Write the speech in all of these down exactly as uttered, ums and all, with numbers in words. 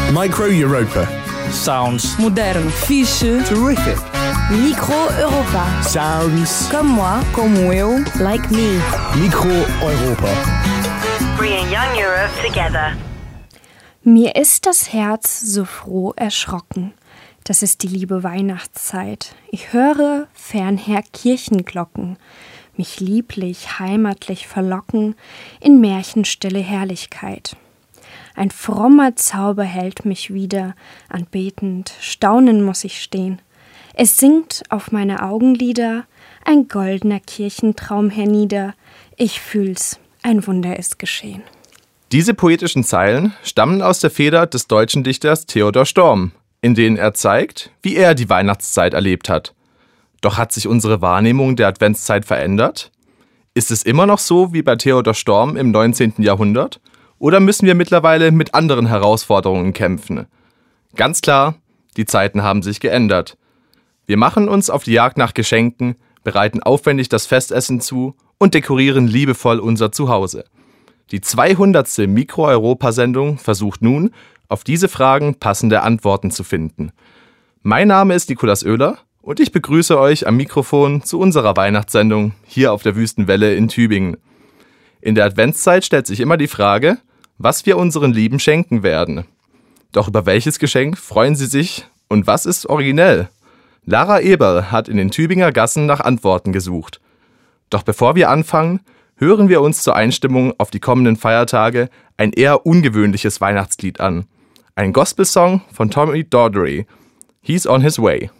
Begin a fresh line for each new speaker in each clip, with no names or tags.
Micro Europa.
Sounds
Modern.
Fiche.
Terrific.
Micro Europa.
Sounds.
Comme moi. Como eu. Like me.
Micro Europa.
Bringing young Europe together.
Mir ist das Herz so froh erschrocken. Das ist die liebe Weihnachtszeit. Ich höre fernher Kirchenglocken, mich lieblich, heimatlich verlocken in märchenstille Herrlichkeit. Ein frommer Zauber hält mich wieder, anbetend, staunen muss ich stehen. Es sinkt auf meine Augenlider ein goldener Kirchentraum hernieder. Ich fühl's, ein Wunder ist geschehen.
Diese poetischen Zeilen stammen aus der Feder des deutschen Dichters Theodor Storm, in denen er zeigt, wie er die Weihnachtszeit erlebt hat. Doch hat sich unsere Wahrnehmung der Adventszeit verändert? Ist es immer noch so wie bei Theodor Storm im neunzehnten Jahrhundert? Oder müssen wir mittlerweile mit anderen Herausforderungen kämpfen? Ganz klar, die Zeiten haben sich geändert. Wir machen uns auf die Jagd nach Geschenken, bereiten aufwendig das Festessen zu und dekorieren liebevoll unser Zuhause. Die zweihundertste Mikro-Europa-Sendung versucht nun, auf diese Fragen passende Antworten zu finden. Mein Name ist Nikolaus Oehler und ich begrüße euch am Mikrofon zu unserer Weihnachtssendung hier auf der Wüstenwelle in Tübingen. In der Adventszeit stellt sich immer die Frage, was wir unseren Lieben schenken werden. Doch über welches Geschenk freuen sie sich und was ist originell? Lara Eberl hat in den Tübinger Gassen nach Antworten gesucht. Doch bevor wir anfangen, hören wir uns zur Einstimmung auf die kommenden Feiertage ein eher ungewöhnliches Weihnachtslied an. Ein Gospelsong von Tommy Daugherty. He's on his way.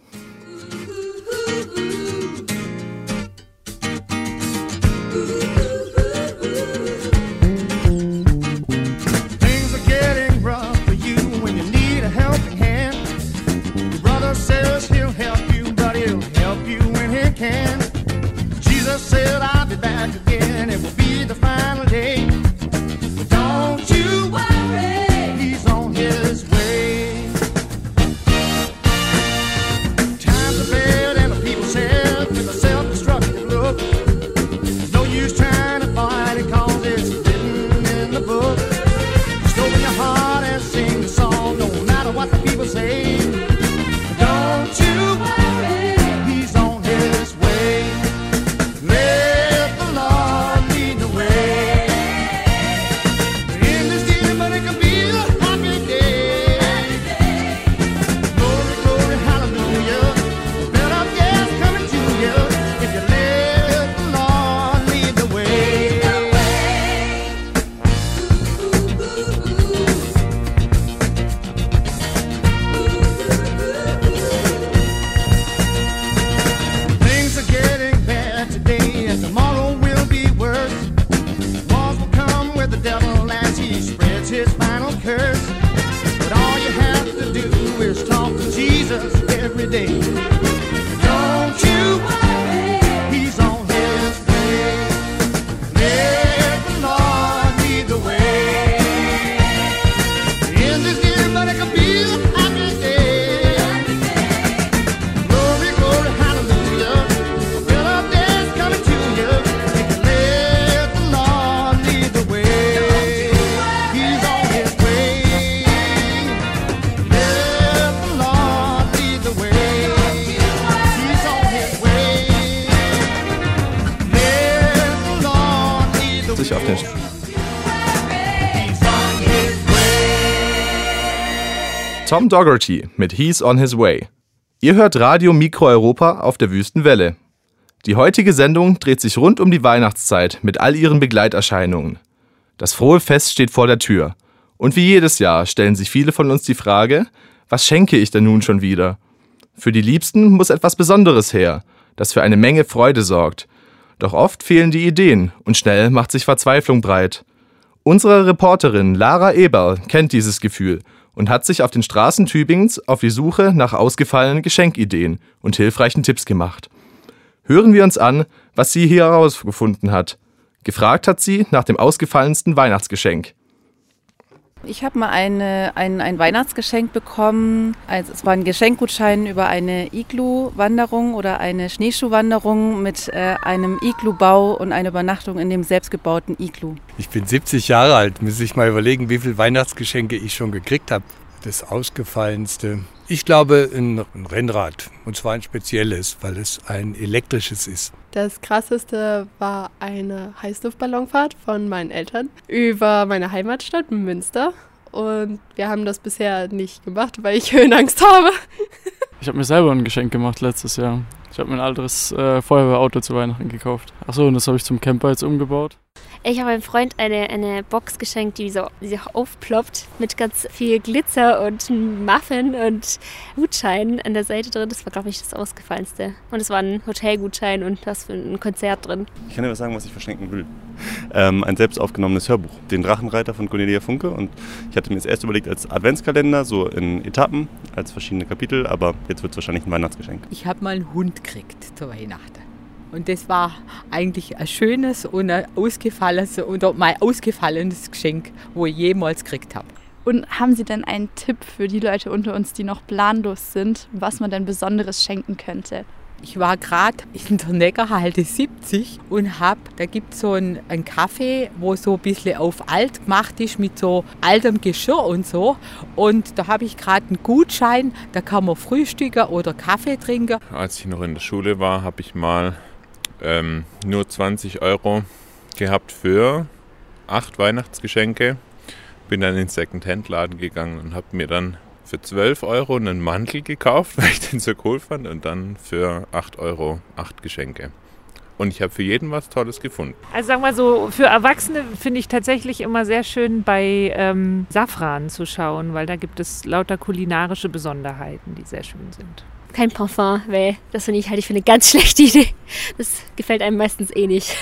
Tom Daugherty mit He's on his way. Ihr hört Radio Mikro Europa auf der Wüstenwelle. Die heutige Sendung dreht sich rund um die Weihnachtszeit mit all ihren Begleiterscheinungen. Das frohe Fest steht vor der Tür. Und wie jedes Jahr stellen sich viele von uns die Frage, was schenke ich denn nun schon wieder? Für die Liebsten muss etwas Besonderes her, das für eine Menge Freude sorgt. Doch oft fehlen die Ideen und schnell macht sich Verzweiflung breit. Unsere Reporterin Lara Eberl kennt dieses Gefühl und hat sich auf den Straßen Tübingens auf die Suche nach ausgefallenen Geschenkideen und hilfreichen Tipps gemacht. Hören wir uns an, was sie hier herausgefunden hat. Gefragt hat sie nach dem ausgefallensten Weihnachtsgeschenk.
Ich habe mal eine, ein, ein Weihnachtsgeschenk bekommen. Also es war ein Geschenkgutschein über eine Iglu-Wanderung oder eine Schneeschuhwanderung mit äh, einem Iglu-Bau und einer Übernachtung in dem selbstgebauten Iglu.
Ich bin siebzig Jahre alt, muss ich mal überlegen, wie viele Weihnachtsgeschenke ich schon gekriegt habe.
Das Ausgefallenste, ich glaube ein Rennrad, und zwar ein spezielles, weil es ein elektrisches ist.
Das Krasseste war eine Heißluftballonfahrt von meinen Eltern über meine Heimatstadt Münster. Und wir haben das bisher nicht gemacht, weil ich Höhenangst habe.
Ich habe mir selber ein Geschenk gemacht letztes Jahr. Ich habe mir ein altes äh, Feuerwehrauto zu Weihnachten gekauft. Achso, und das habe ich zum Camper jetzt umgebaut.
Ich habe meinem Freund eine, eine Box geschenkt, die so die auch aufploppt mit ganz viel Glitzer und Muffin und Gutscheinen an der Seite drin. Das war, glaube ich, das Ausgefallenste. Und es war ein Hotelgutschein und was für ein Konzert drin.
Ich kann dir was sagen, was ich verschenken will. Ähm, ein selbst aufgenommenes Hörbuch, den Drachenreiter von Cornelia Funke. Und ich hatte mir das erst überlegt als Adventskalender, so in Etappen, als verschiedene Kapitel. Aber jetzt wird es wahrscheinlich ein Weihnachtsgeschenk.
Ich habe mal einen Hund gekriegt zu Weihnachten. Und das war eigentlich ein schönes und ein ausgefallenes, oder mein ausgefallenes Geschenk, wo ich jemals gekriegt habe.
Und haben Sie denn einen Tipp für die Leute unter uns, die noch planlos sind, was man denn Besonderes schenken könnte?
Ich war gerade in der Neckarhalde siebzig und hab, da gibt es so einen, einen Kaffee, wo so ein bisschen auf alt gemacht ist mit so altem Geschirr und so. Und da habe ich gerade einen Gutschein, da kann man frühstücken oder Kaffee trinken.
Als ich noch in der Schule war, habe ich mal ähm, nur zwanzig Euro gehabt für acht Weihnachtsgeschenke. Bin dann in den Second-Hand-Laden gegangen und habe mir dann für zwölf Euro einen Mantel gekauft, weil ich den so cool fand, und dann für acht Euro acht Geschenke. Und ich habe für jeden was Tolles gefunden.
Also sagen wir so, für Erwachsene finde ich tatsächlich immer sehr schön bei ähm, Safran zu schauen, weil da gibt es lauter kulinarische Besonderheiten, die sehr schön sind.
Kein Parfum, weil das finde ich halte ich für eine ganz schlechte Idee. Das gefällt einem meistens eh nicht.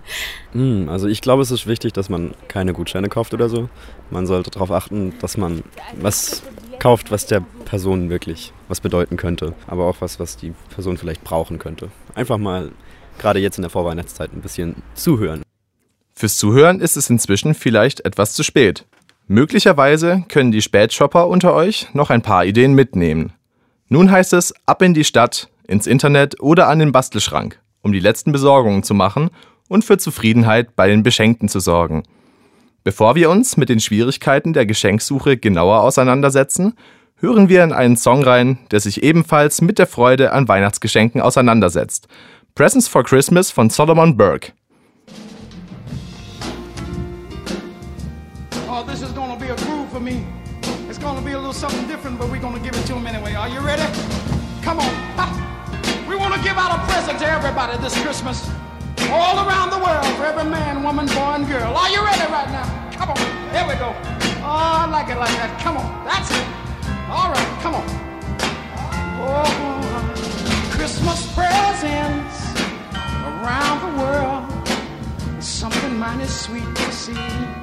mm, also ich glaube, es ist wichtig, dass man keine Gutscheine kauft oder so. Man sollte darauf achten, dass man was kauft, was der Person wirklich was bedeuten könnte. Aber auch was, was die Person vielleicht brauchen könnte. Einfach mal, gerade jetzt in der Vorweihnachtszeit, ein bisschen zuhören.
Fürs Zuhören ist es inzwischen vielleicht etwas zu spät. Möglicherweise können die Spätshopper unter euch noch ein paar Ideen mitnehmen. Nun heißt es ab in die Stadt, ins Internet oder an den Bastelschrank, um die letzten Besorgungen zu machen und für Zufriedenheit bei den Beschenkten zu sorgen. Bevor wir uns mit den Schwierigkeiten der Geschenksuche genauer auseinandersetzen, hören wir in einen Song rein, der sich ebenfalls mit der Freude an Weihnachtsgeschenken auseinandersetzt. Presents for Christmas von Solomon Burke.
Oh, this is gonna be a groove for me. It's gonna be a little something different, but we're gonna give it to them anyway. Are you ready? Come on. Ha. We wanna give out a present to everybody this Christmas. All around the world, for every man, woman, boy, and girl. Are you ready right now? Come on. Here we go. Oh, I like it like that. Come on. That's it. All right. Come on. Oh, Christmas presents around the world. Something mighty sweet to see.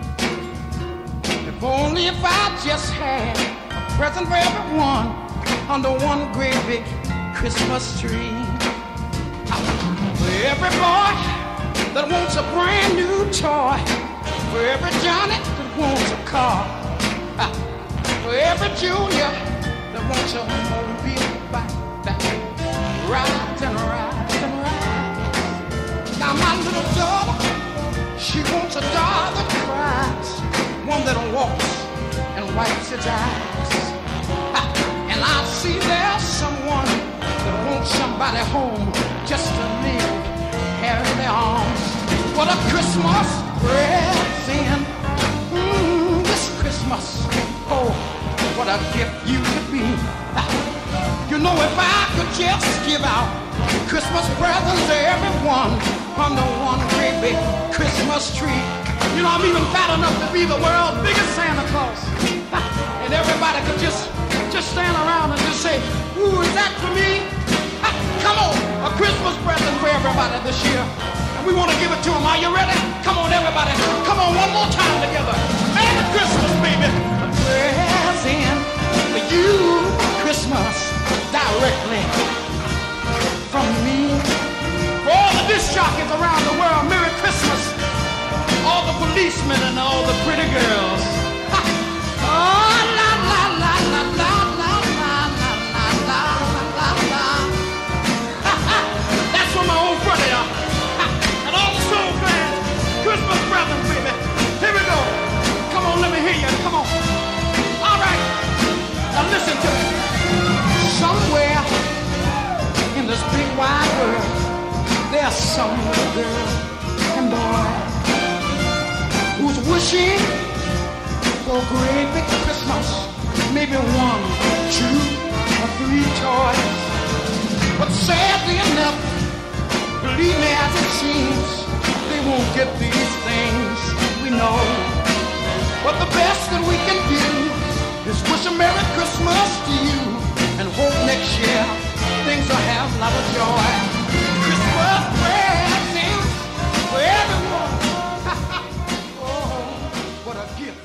If only if I just had a present for everyone under one great big Christmas tree. For every boy that wants a brand new toy, for every Johnny that wants a car, for every Junior that wants a mobile bike that rides and rides and rides. Now my little daughter, she wants a doll that cries, one that walks and wipes its eyes. And I see there's someone that wants somebody home just to live here in their arms. What a Christmas present, mm, this Christmas. Oh, what a gift you could be. You know, if I could just give out Christmas presents to everyone under one great big Christmas tree. You know, I'm even fat enough to be the world's biggest Santa Claus. And everybody could just, just stand around and just say, ooh, is that for me? Come on, a Christmas present for everybody this year. And we want to give it to them. Are you ready? Come on, everybody. Come on, one more time together. Merry Christmas, baby. A present for you, Christmas, directly from me. For all the disc jockeys around the world, Merry Christmas. All the policemen and all the pretty girls. Ha. Oh, la la la la la la la la la la la la. Ha ha. That's from my old brother, y'all. Ha. And all the soul fans, Christmas presents, baby. Here we go. Come on, let me hear you. Come on. All right. girl and boy who's wishing for a great big Christmas, maybe one, two, or three toys. But sadly enough, believe me as it seems, they won't get these things, we know. But the best that we can do is wish a Merry Christmas to you and hope next year things will have a lot of joy. Christmas presents for everyone. Oh, what a gift.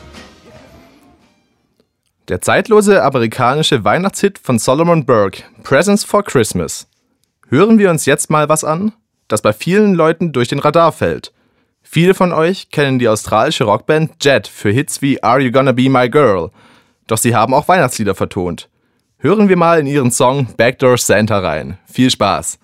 Der zeitlose amerikanische Weihnachtshit von Solomon Burke, Presents for Christmas. Hören wir uns jetzt mal was an, das bei vielen Leuten durch den Radar fällt. Viele von euch kennen die australische Rockband Jet für Hits wie Are You Gonna Be My Girl? Doch sie haben auch Weihnachtslieder vertont. Hören wir mal in ihren Song Backdoor Santa rein. Viel Spaß!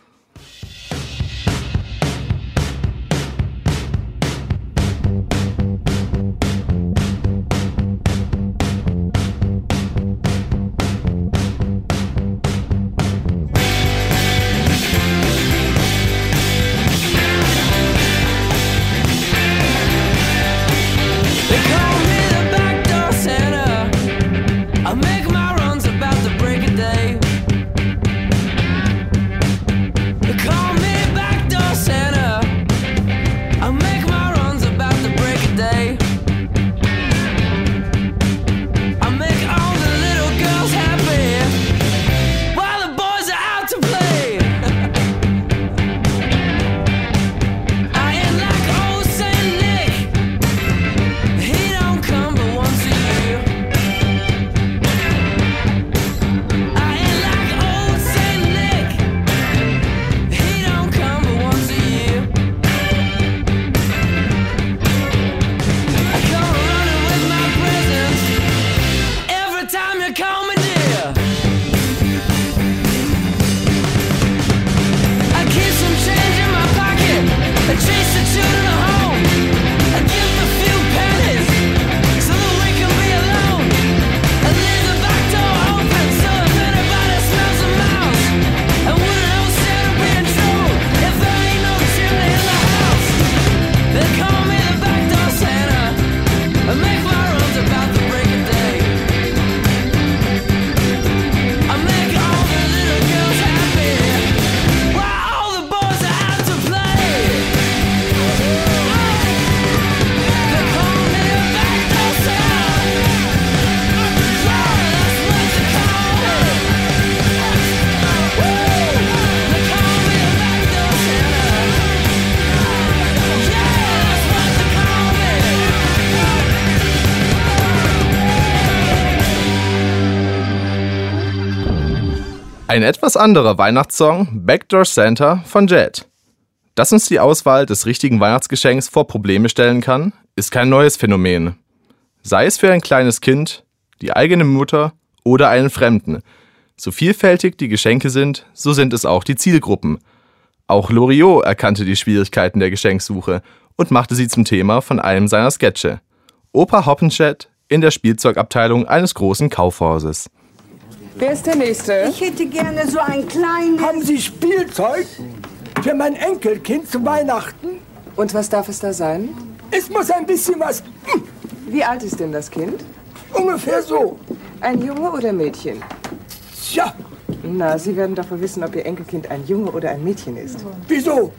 Ein etwas anderer Weihnachtssong, Backdoor Santa von Jet. Dass uns die Auswahl des richtigen Weihnachtsgeschenks vor Probleme stellen kann, ist kein neues Phänomen. Sei es für ein kleines Kind, die eigene Mutter oder einen Fremden. So vielfältig die Geschenke sind, so sind es auch die Zielgruppen. Auch Loriot erkannte die Schwierigkeiten der Geschenksuche und machte sie zum Thema von einem seiner Sketche. Opa Hoppenstedt in der Spielzeugabteilung eines großen Kaufhauses.
Wer ist der Nächste?
Ich hätte gerne so ein kleines...
Haben Sie Spielzeug für mein Enkelkind zu Weihnachten?
Und was darf es da sein?
Es muss ein bisschen was...
Wie alt ist denn das Kind?
Ungefähr so.
Ein Junge oder Mädchen?
Tja.
Na, Sie werden doch wohl wissen, ob Ihr Enkelkind ein Junge oder ein Mädchen ist.
Wieso?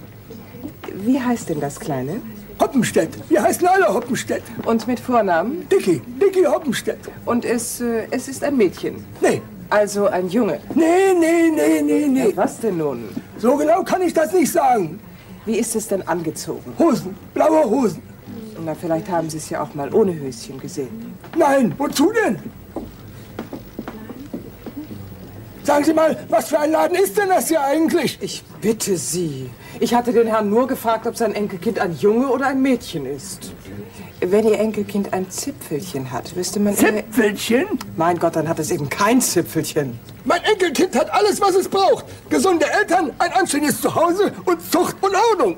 Wie heißt denn das Kleine?
Hoppenstedt. Wir heißen alle Hoppenstedt.
Und mit Vornamen?
Dicky. Dicky Hoppenstedt.
Und es, äh, es ist ein Mädchen?
Nee.
Also ein Junge?
Nee, nee, nee, nee, nee.
Ja, was denn nun?
So genau kann ich das nicht sagen.
Wie ist es denn angezogen?
Hosen. Blaue Hosen.
Na, vielleicht haben Sie es ja auch mal ohne Höschen gesehen.
Nein, wozu denn? Sagen Sie mal, was für ein Laden ist denn das hier eigentlich?
Ich bitte Sie. Ich hatte den Herrn nur gefragt, ob sein Enkelkind ein Junge oder ein Mädchen ist. Wenn Ihr Enkelkind ein Zipfelchen hat, wüsste man...
Zipfelchen?
Mein Gott, dann hat es eben kein Zipfelchen.
Mein Enkelkind hat alles, was es braucht. Gesunde Eltern, ein anständiges Zuhause und Zucht und Ordnung.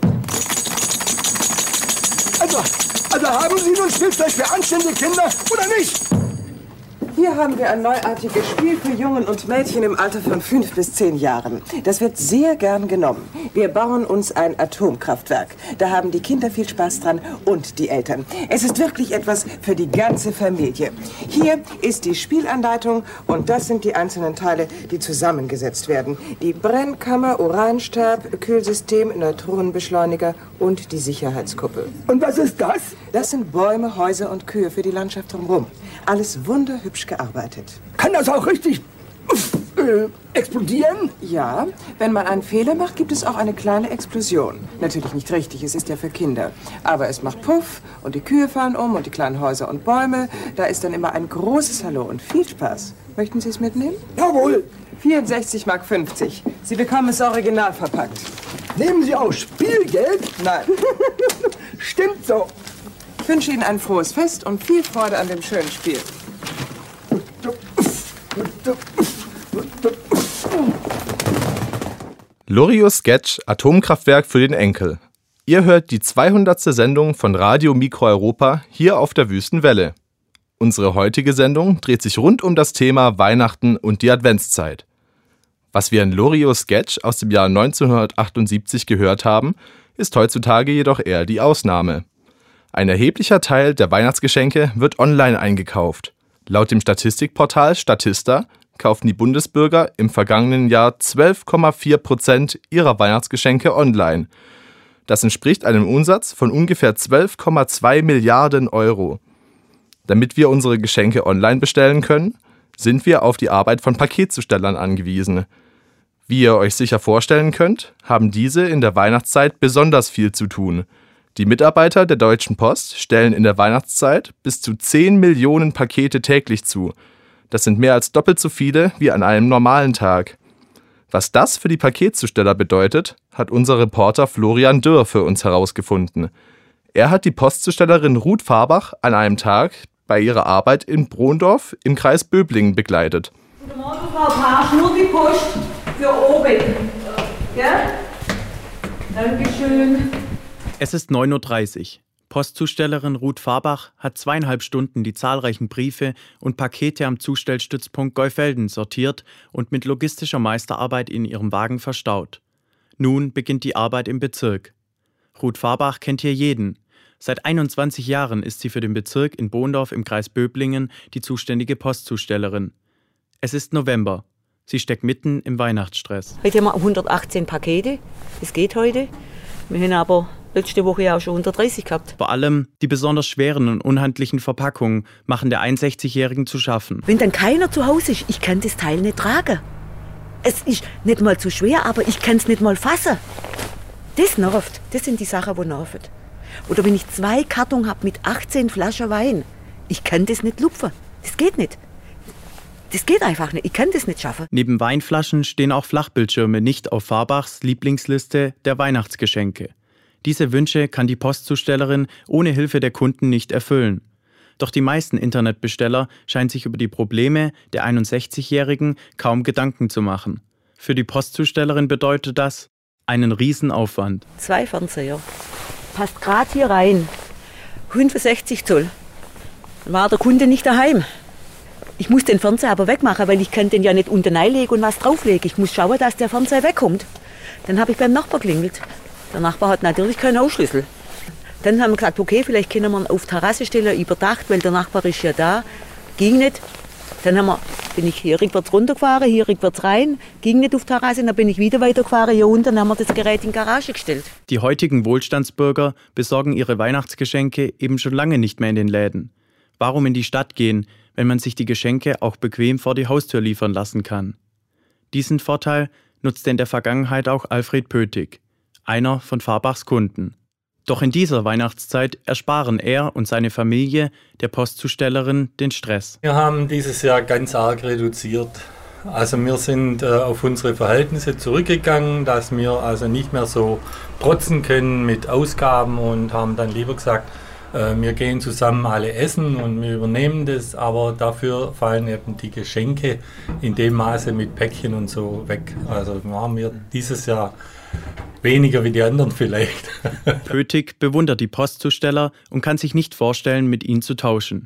Also, also haben Sie nun Spielzeug für anständige Kinder oder nicht?
Hier haben wir ein neuartiges Spiel für Jungen und Mädchen im Alter von fünf bis zehn Jahren. Das wird sehr gern genommen. Wir bauen uns ein Atomkraftwerk. Da haben die Kinder viel Spaß dran und die Eltern. Es ist wirklich etwas für die ganze Familie. Hier ist die Spielanleitung und das sind die einzelnen Teile, die zusammengesetzt werden. Die Brennkammer, Uranstab, Kühlsystem, Neutronenbeschleuniger und die Sicherheitskuppel.
Und was ist das?
Das sind Bäume, Häuser und Kühe für die Landschaft drumherum. Alles wunderhübsch gearbeitet.
Kann das auch richtig äh, explodieren?
Ja, wenn man einen Fehler macht, gibt es auch eine kleine Explosion. Natürlich nicht richtig, es ist ja für Kinder. Aber es macht Puff und die Kühe fallen um und die kleinen Häuser und Bäume. Da ist dann immer ein großes Hallo und viel Spaß. Möchten Sie es mitnehmen?
Jawohl.
vierundsechzig Mark fünfzig. Sie bekommen es original verpackt.
Nehmen Sie auch Spielgeld?
Nein.
Stimmt so.
Ich wünsche Ihnen ein frohes Fest und viel Freude an dem schönen Spiel.
Lorio's Sketch Atomkraftwerk für den Enkel. Ihr hört die zweihundertste Sendung von Radio Mikro Europa hier auf der Wüstenwelle. Unsere heutige Sendung dreht sich rund um das Thema Weihnachten und die Adventszeit. Was wir in Lorio's Sketch aus dem Jahr neunzehnhundertachtundsiebzig gehört haben, ist heutzutage jedoch eher die Ausnahme. Ein erheblicher Teil der Weihnachtsgeschenke wird online eingekauft. Laut dem Statistikportal Statista kauften die Bundesbürger im vergangenen Jahr zwölf Komma vier Prozent ihrer Weihnachtsgeschenke online. Das entspricht einem Umsatz von ungefähr zwölf Komma zwei Milliarden Euro. Damit wir unsere Geschenke online bestellen können, sind wir auf die Arbeit von Paketzustellern angewiesen. Wie ihr euch sicher vorstellen könnt, haben diese in der Weihnachtszeit besonders viel zu tun. Die Mitarbeiter der Deutschen Post stellen in der Weihnachtszeit bis zu zehn Millionen Pakete täglich zu. Das sind mehr als doppelt so viele wie an einem normalen Tag. Was das für die Paketzusteller bedeutet, hat unser Reporter Florian Dürr für uns herausgefunden. Er hat die Postzustellerin Ruth Fahrbach an einem Tag bei ihrer Arbeit in Brondorf im Kreis Böblingen begleitet.
Guten Morgen, Frau Pasch, nur die Post für oben. Ja? Dankeschön.
Es ist neun Uhr dreißig. Postzustellerin Ruth Fahrbach hat zweieinhalb Stunden die zahlreichen Briefe und Pakete am Zustellstützpunkt Geufelden sortiert und mit logistischer Meisterarbeit in ihrem Wagen verstaut. Nun beginnt die Arbeit im Bezirk. Ruth Fahrbach kennt hier jeden. Seit einundzwanzig Jahren ist sie für den Bezirk in Bohndorf im Kreis Böblingen die zuständige Postzustellerin. Es ist November. Sie steckt mitten im Weihnachtsstress.
Heute haben wir hundertachtzehn Pakete. Das geht heute. Wir haben aber letzte Woche ja auch schon hundertdreißig gehabt.
Vor allem die besonders schweren und unhandlichen Verpackungen machen der einundsechzigjährigen zu schaffen.
Wenn dann keiner zu Hause ist, ich kann das Teil nicht tragen. Es ist nicht mal zu schwer, aber ich kann es nicht mal fassen. Das nervt. Das sind die Sachen, die nerven. Oder wenn ich zwei Kartons habe mit achtzehn Flaschen Wein. Ich kann das nicht lupfen. Das geht nicht. Das geht einfach nicht. Ich kann das nicht schaffen.
Neben Weinflaschen stehen auch Flachbildschirme nicht auf Fahrbachs Lieblingsliste der Weihnachtsgeschenke. Diese Wünsche kann die Postzustellerin ohne Hilfe der Kunden nicht erfüllen. Doch die meisten Internetbesteller scheinen sich über die Probleme der einundsechzigjährigen kaum Gedanken zu machen. Für die Postzustellerin bedeutet das einen Riesenaufwand.
Zwei Fernseher. Passt gerade hier rein. fünfundsechzig Zoll. Dann war der Kunde nicht daheim. Ich muss den Fernseher aber wegmachen, weil ich kann den ja nicht unten reinlegen und was drauflegen. Ich muss schauen, dass der Fernseher wegkommt. Dann habe ich beim Nachbar geklingelt. Der Nachbar hat natürlich keinen Ausschlüssel. Dann haben wir gesagt, okay, vielleicht können wir ihn auf die Terrasse stellen, überdacht, weil der Nachbar ist ja da. Ging nicht. Dann haben wir, bin ich hier rückwärts runtergefahren, hier rückwärts rein. Ging nicht auf die Terrasse, dann bin ich wieder weitergefahren. Hier unten haben wir das Gerät in die Garage gestellt.
Die heutigen Wohlstandsbürger besorgen ihre Weihnachtsgeschenke eben schon lange nicht mehr in den Läden. Warum in die Stadt gehen, wenn man sich die Geschenke auch bequem vor die Haustür liefern lassen kann? Diesen Vorteil nutzte in der Vergangenheit auch Alfred Pötig, einer von Fahrbachs Kunden. Doch in dieser Weihnachtszeit ersparen er und seine Familie der Postzustellerin den Stress.
Wir haben dieses Jahr ganz arg reduziert. Also wir sind äh, auf unsere Verhältnisse zurückgegangen, dass wir also nicht mehr so protzen können mit Ausgaben und haben dann lieber gesagt, äh, wir gehen zusammen alle essen und wir übernehmen das, aber dafür fallen eben die Geschenke in dem Maße mit Päckchen und so weg. Also haben wir dieses Jahr weniger wie die anderen vielleicht.
Pötig bewundert die Postzusteller und kann sich nicht vorstellen, mit ihnen zu tauschen.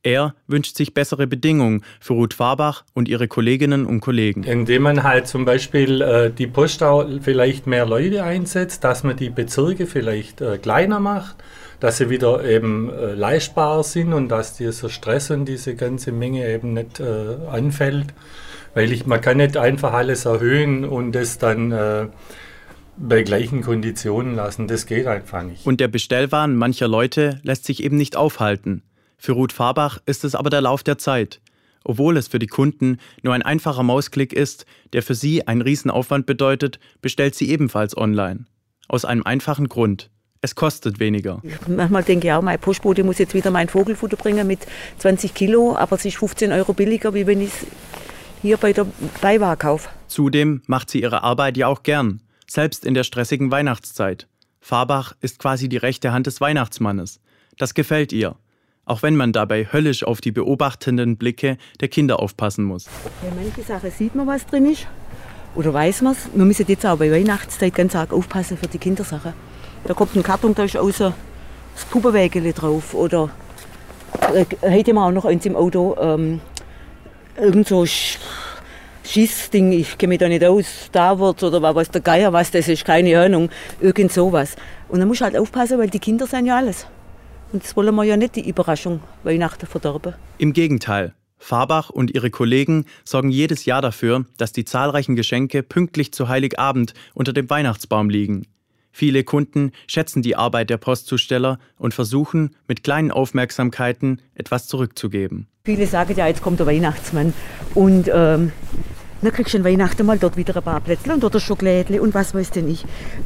Er wünscht sich bessere Bedingungen für Ruth Fahrbach und ihre Kolleginnen und Kollegen.
Indem man halt zum Beispiel äh, die Post auch vielleicht mehr Leute einsetzt, dass man die Bezirke vielleicht äh, kleiner macht, dass sie wieder eben äh, leistbar sind und dass dieser Stress und diese ganze Menge eben nicht äh, anfällt. Weil ich, man kann nicht einfach alles erhöhen und das dann äh, bei gleichen Konditionen lassen. Das geht einfach nicht.
Und der Bestellwahn mancher Leute lässt sich eben nicht aufhalten. Für Ruth Fahrbach ist es aber der Lauf der Zeit. Obwohl es für die Kunden nur ein einfacher Mausklick ist, der für sie einen Riesenaufwand bedeutet, bestellt sie ebenfalls online. Aus einem einfachen Grund. Es kostet weniger.
Manchmal denke ich auch, mein Postbote muss jetzt wieder mein Vogelfutter bringen mit zwanzig Kilo, aber es ist fünfzehn Euro billiger, wie wenn ich es hier bei der Beiware kaufe.
Zudem macht sie ihre Arbeit ja auch gern, selbst in der stressigen Weihnachtszeit. Fahrbach ist quasi die rechte Hand des Weihnachtsmannes. Das gefällt ihr. Auch wenn man dabei höllisch auf die beobachtenden Blicke der Kinder aufpassen muss.
Bei manchen Sachen sieht man, was drin ist. Oder weiß man es. Wir müssen jetzt auch bei Weihnachtszeit ganz arg aufpassen für die Kindersachen. Da kommt ein Karton, da ist außer das Puppenwägele drauf. Oder äh, heute haben wir auch noch eins im Auto. Ähm, irgend so Sch Schießding, ich kenne mich da nicht aus. Star Wars oder was weiß der Geier, was das ist, keine Ahnung. Irgend sowas. Und dann muss halt aufpassen, weil die Kinder sind ja alles. Und das wollen wir ja nicht, die Überraschung Weihnachten verderben.
Im Gegenteil. Fahrbach und ihre Kollegen sorgen jedes Jahr dafür, dass die zahlreichen Geschenke pünktlich zu Heiligabend unter dem Weihnachtsbaum liegen. Viele Kunden schätzen die Arbeit der Postzusteller und versuchen, mit kleinen Aufmerksamkeiten etwas zurückzugeben.
Viele sagen ja, jetzt kommt der Weihnachtsmann und ähm, dann kriegst du an Weihnachten mal dort wieder ein paar Plätzchen und dort ein Schokolädchen und was weiß denn ich.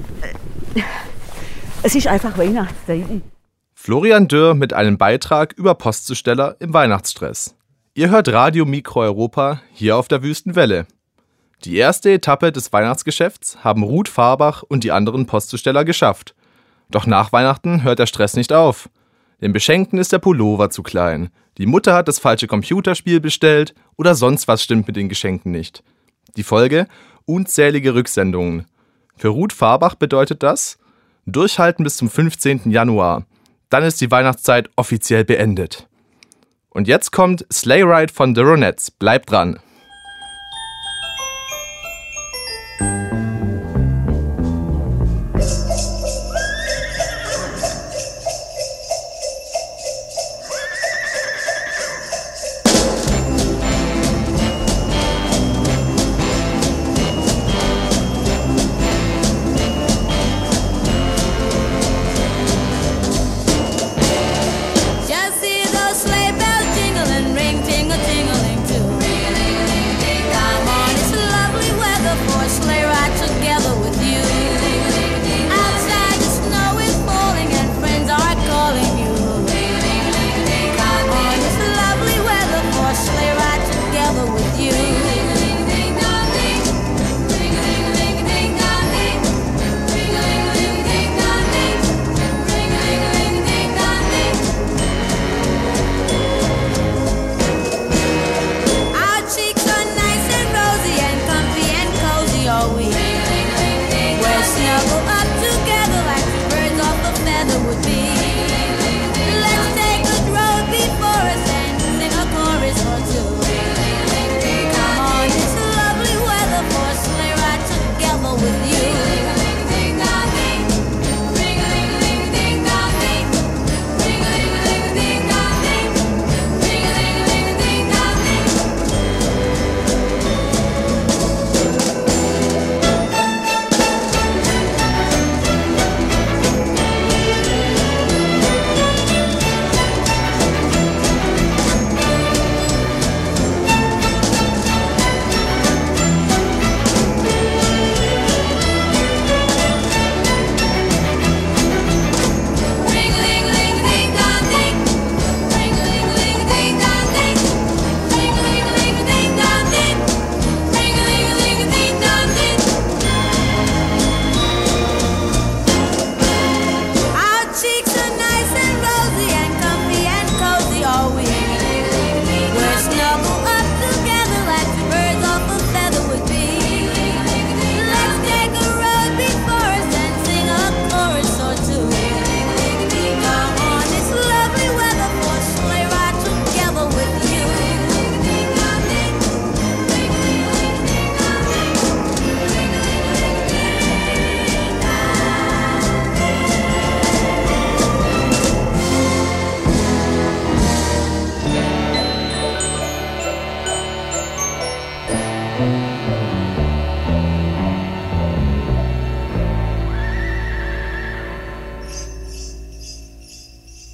Es ist einfach Weihnachtszeit.
Florian Dürr mit einem Beitrag über Postzusteller im Weihnachtsstress. Ihr hört Radio Mikro Europa hier auf der Wüstenwelle. Die erste Etappe des Weihnachtsgeschäfts haben Ruth Fahrbach und die anderen Postzusteller geschafft. Doch nach Weihnachten hört der Stress nicht auf. Dem Beschenkten ist der Pullover zu klein, die Mutter hat das falsche Computerspiel bestellt oder sonst was stimmt mit den Geschenken nicht. Die Folge? Unzählige Rücksendungen. Für Ruth Fahrbach bedeutet das: Durchhalten bis zum fünfzehnten Januar. Dann ist die Weihnachtszeit offiziell beendet. Und jetzt kommt Sleigh Ride von The Ronettes. Bleibt dran!
Just see those sleigh bells jingling, ring, tingle, tingling too.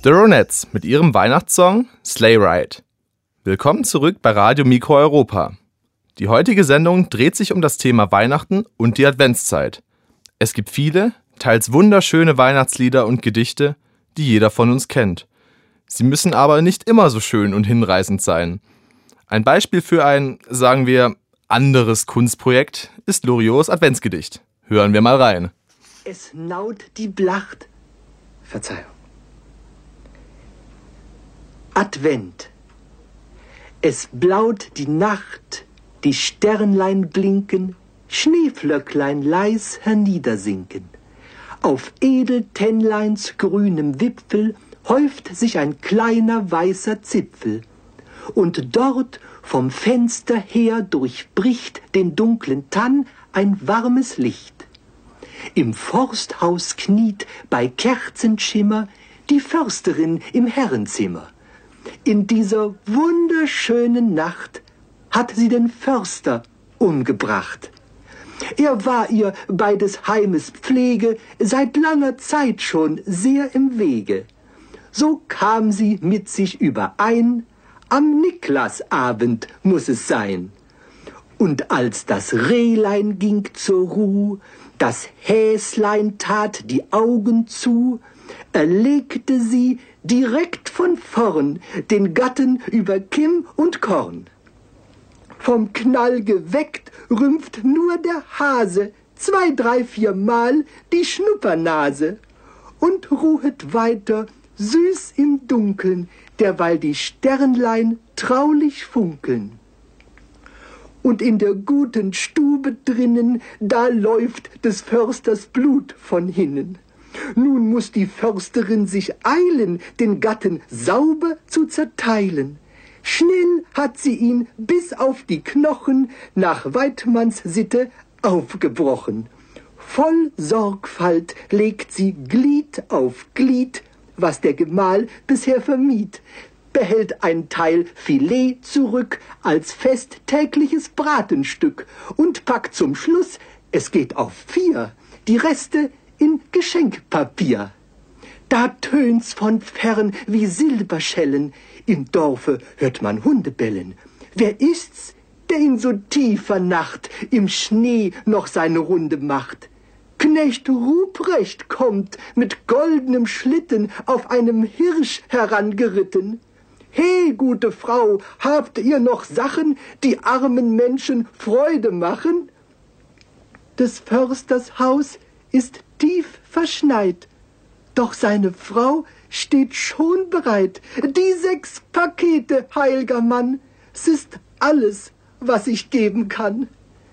The Ronettes mit ihrem Weihnachtssong Sleigh Ride. Willkommen zurück bei Radio Mikro Europa. Die heutige Sendung dreht sich um das Thema Weihnachten und die Adventszeit. Es gibt viele, teils wunderschöne Weihnachtslieder und Gedichte, die jeder von uns kennt. Sie müssen aber nicht immer so schön und hinreißend sein. Ein Beispiel für ein, sagen wir, anderes Kunstprojekt ist Loriots Adventsgedicht. Hören wir mal rein.
Es naut die Blacht. Verzeihung. Advent. Es blaut die Nacht, die Sternlein blinken, Schneeflöcklein leis herniedersinken. Auf Edeltennleins grünem Wipfel häuft sich ein kleiner weißer Zipfel. Und dort vom Fenster her durchbricht den dunklen Tann ein warmes Licht. Im Forsthaus kniet bei Kerzenschimmer die Försterin im Herrenzimmer. In dieser wunderschönen Nacht hat sie den Förster umgebracht. Er war ihr bei des Heimes Pflege seit langer Zeit schon sehr im Wege. So kam sie mit sich überein, am Niklasabend muss es sein. Und als das Rehlein ging zur Ruh, das Häslein tat die Augen zu, erlegte sie direkt von vorn den Gatten über Kimm und Korn. Vom Knall geweckt rümpft nur der Hase zwei, drei, vier Mal die Schnuppernase und ruhet weiter süß im Dunkeln, derweil die Sternlein traulich funkeln. Und in der guten Stube drinnen, da läuft des Försters Blut von hinnen. Nun muß die Försterin sich eilen, den Gatten sauber zu zerteilen. Schnell hat sie ihn bis auf die Knochen nach Weidmanns Sitte aufgebrochen. Voll Sorgfalt legt sie Glied auf Glied, was der Gemahl bisher vermied, behält ein Teil Filet zurück als festtägliches Bratenstück und packt zum Schluss, es geht auf vier, die Reste in Geschenkpapier. Da tönt's von fern wie Silberschellen, im Dorfe hört man Hunde bellen. Wer ist's, der in so tiefer Nacht im Schnee noch seine Runde macht? Knecht Ruprecht kommt mit goldenem Schlitten auf einem Hirsch herangeritten. He, gute Frau, habt ihr noch Sachen, die armen Menschen Freude machen? Des Försters Haus ist tief verschneit, doch seine Frau steht schon bereit. Die sechs Pakete, heilger Mann, s ist alles, was ich geben kann.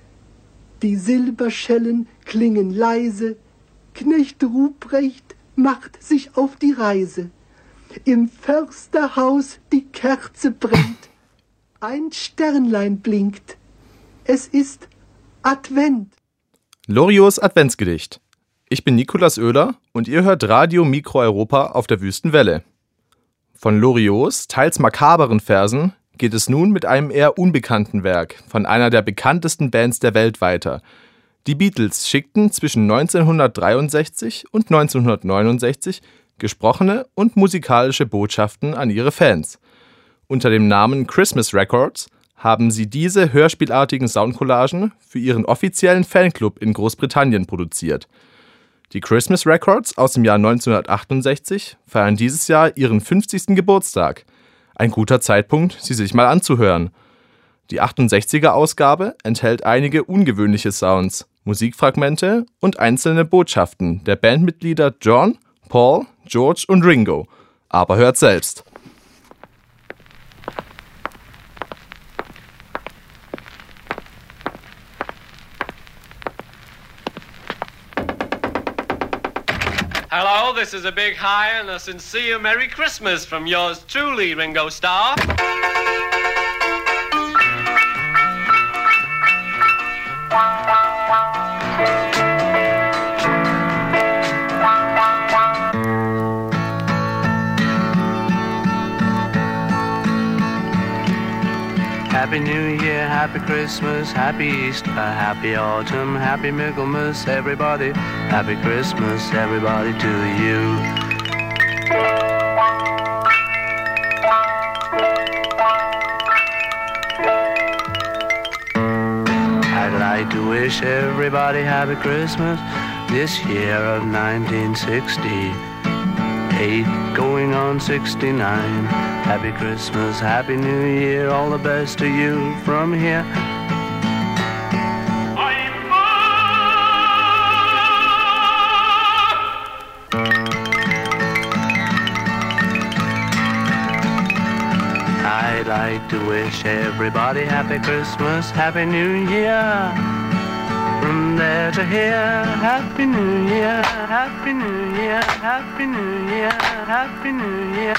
Die Silberschellen klingen leise, Knecht Ruprecht macht sich auf die Reise. Im Försterhaus die Kerze brennt, ein Sternlein blinkt, es ist Advent.
Loriots Adventsgedicht. Ich bin Nikolaus Oehler und ihr hört Radio Mikro Europa auf der Wüstenwelle. Von Loriots teils makaberen Versen geht es nun mit einem eher unbekannten Werk von einer der bekanntesten Bands der Welt weiter. Die Beatles schickten zwischen neunzehnhundertdreiundsechzig und neunzehnhundertneunundsechzig gesprochene und musikalische Botschaften an ihre Fans. Unter dem Namen Christmas Records haben sie diese hörspielartigen Soundcollagen für ihren offiziellen Fanclub in Großbritannien produziert. Die Christmas Records aus dem Jahr neunzehnhundertachtundsechzig feiern dieses Jahr ihren fünfzigsten Geburtstag. Ein guter Zeitpunkt, sie sich mal anzuhören. Die achtundsechziger-Ausgabe enthält einige ungewöhnliche Sounds, Musikfragmente und einzelne Botschaften der Bandmitglieder John, Paul, George und Ringo. Aber hört selbst.
Hello, this is a big hi and a sincere Merry Christmas from yours truly, Ringo Starr. Happy New Year, Happy Christmas, Happy Easter, Happy Autumn, Happy Michaelmas, everybody. Happy Christmas, everybody, to you.
wish everybody happy Christmas this year of nineteen sixty-eight, going on sixty-nine. Happy Christmas, Happy New Year, all the best to you from here. I'd like to wish everybody happy Christmas, Happy New Year. From there to here, Happy New Year, Happy New Year, Happy New Year, Happy New Year.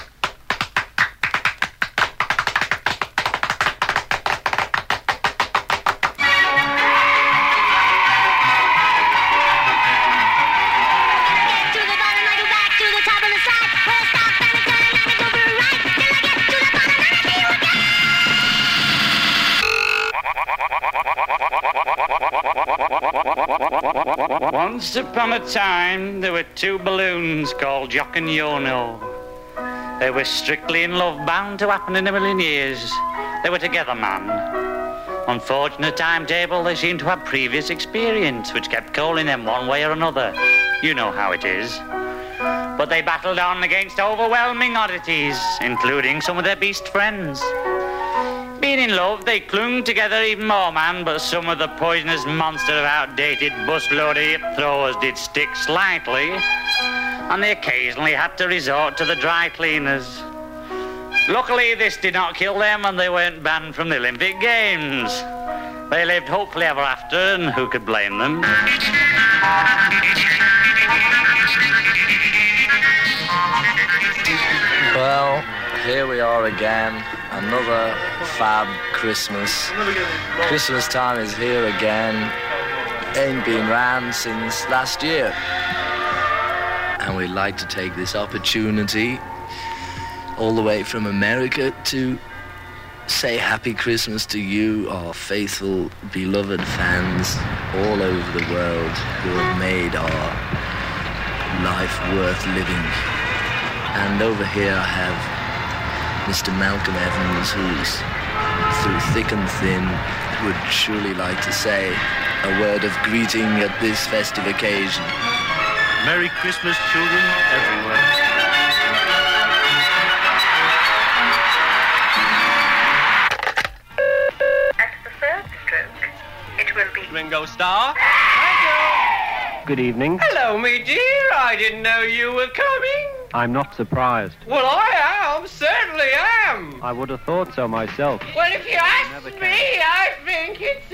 Once upon a time, there were two balloons called Jock and Yono. They were strictly in love, bound to happen in a million years. They were together, man. Unfortunate timetable, they seemed to have previous experience, which kept calling them one way or another. You know how it is. But they battled on against overwhelming oddities, including some of their beast friends. Being in love, they clung together even more, man, but some of the poisonous monster of outdated busload of hip throwers did stick slightly, and they occasionally had to resort to the dry cleaners. Luckily, this did not kill them, and they weren't banned from the Olympic Games. They lived hopefully ever after, and who could blame them?
Well, here we are again. Another fab Christmas. Christmas time is here again. Ain't been round since last year. And we'd like to take this opportunity all the way from America to say Happy Christmas to you, our faithful, beloved fans all over the world who have made our life worth living. And over here I have Mister Malcolm Evans, who's through thick and thin would surely like to say a word of greeting at this festive occasion.
Merry Christmas, children everywhere.
At the third stroke, it will be
Ringo Starr.
Good evening.
Hello, me dear. I didn't know you were coming.
I'm not surprised.
Well, I am. Certainly am.
I would have thought so myself.
Well, if you ask me, I think it's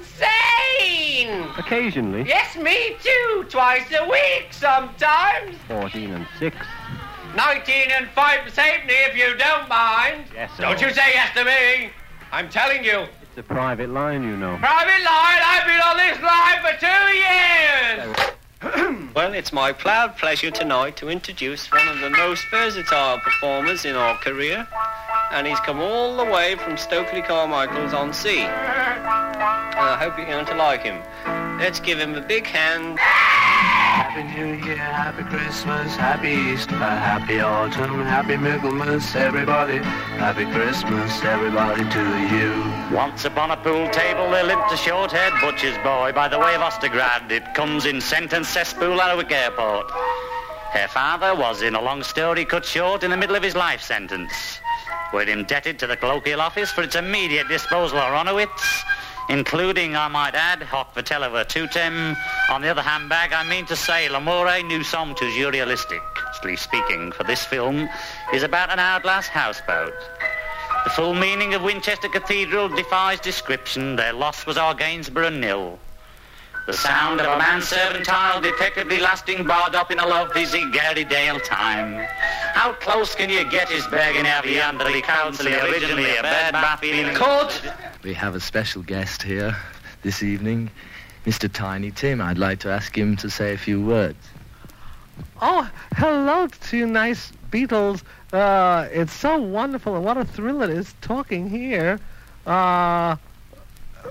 insane.
Occasionally.
Yes, me too. Twice a week sometimes.
Fourteen and six.
Nineteen and five this evening, if you don't mind.
Yes, sir.
Don't you say yes to me. I'm telling you.
It's a private line, you know.
Private line? I've been on this line for two years.
Well, it's my proud pleasure tonight to introduce one of the most versatile performers in our career, and he's come all the way from Stokely Carmichael's on Sea. And I hope you're going to like him. Let's give him a big hand.
Happy New Year, Happy Christmas, Happy Easter, Happy Autumn, Happy Michaelmas, everybody. Happy Christmas, everybody, to you.
Once upon a pool table there lived a short-haired butcher's boy by the way of Ostergrad. It comes in sentence cesspool at Arwick Airport. Her father was, in a long story cut short, in the middle of his life sentence. We're indebted to the colloquial office for its immediate disposal of Ronowitz, including, I might add, hoc vitelliver tutem. On the other handbag, I mean to say, l'amore nous sommes toujours realistic. Speaking, for this film is about an hourglass houseboat. The full meaning of Winchester Cathedral defies description. Their loss was our Gainsborough nil. The sound of a manservant child detectively lasting barred up in a lovely Gary Dale time. How close can you get his begging out beyond the council, originally a bad bath feeling court?
We have a special guest here this evening, Mister Tiny Tim. I'd like to ask him to say a few words.
Oh, hello to you nice Beatles. Uh, it's so wonderful and what a thrill it is talking here. Uh,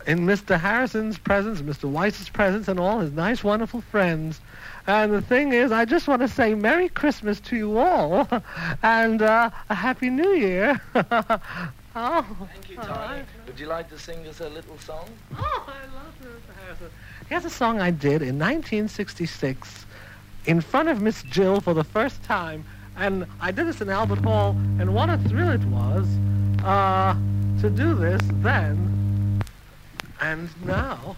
in Mister Harrison's presence, Mister Weiss's presence, and all his nice, wonderful friends. And the thing is, I just want to say Merry Christmas to you all, and uh, a Happy New Year. Oh,
thank you, Tony. Would you like to sing us a little song?
Oh, I love Mister Harrison. Here's a song I did in nineteen sixty-six in front of Miss Jill for the first time. And I did this in Albert Hall, and what a thrill it was uh, to do this then and now.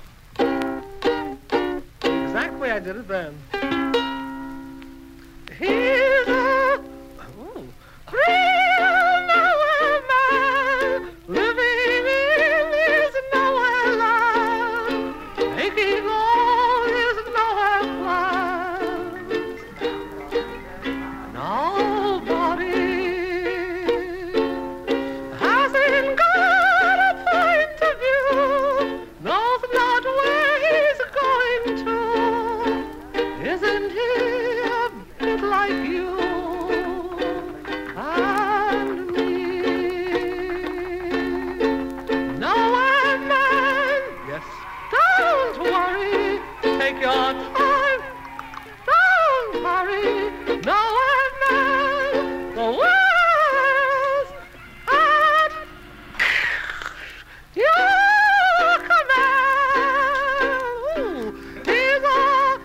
Exact way I did it then. Here's a ooh, real nowhere man living in his nowhere land, making all his nowhere plans. Nobody hasn't got a point of view, knows not where he's going to. Isn't he a bit like you and me? Nowhere man, yes, don't worry, take your time, don't hurry. Nowhere man, the world's at your command. Ooh, he's a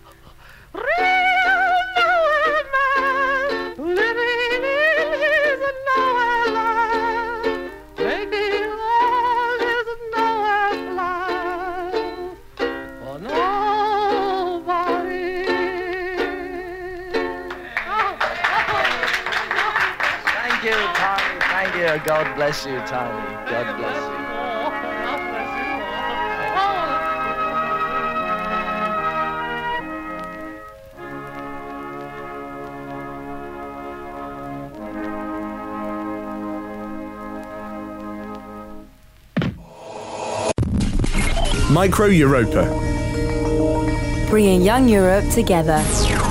real nowhere man, living in his nowhere land, making all his nowhere plans for nobody.
Thank you, Tony. Thank you. God bless you, Tony. God bless you.
Micro Europa.
Bringing young Europe together.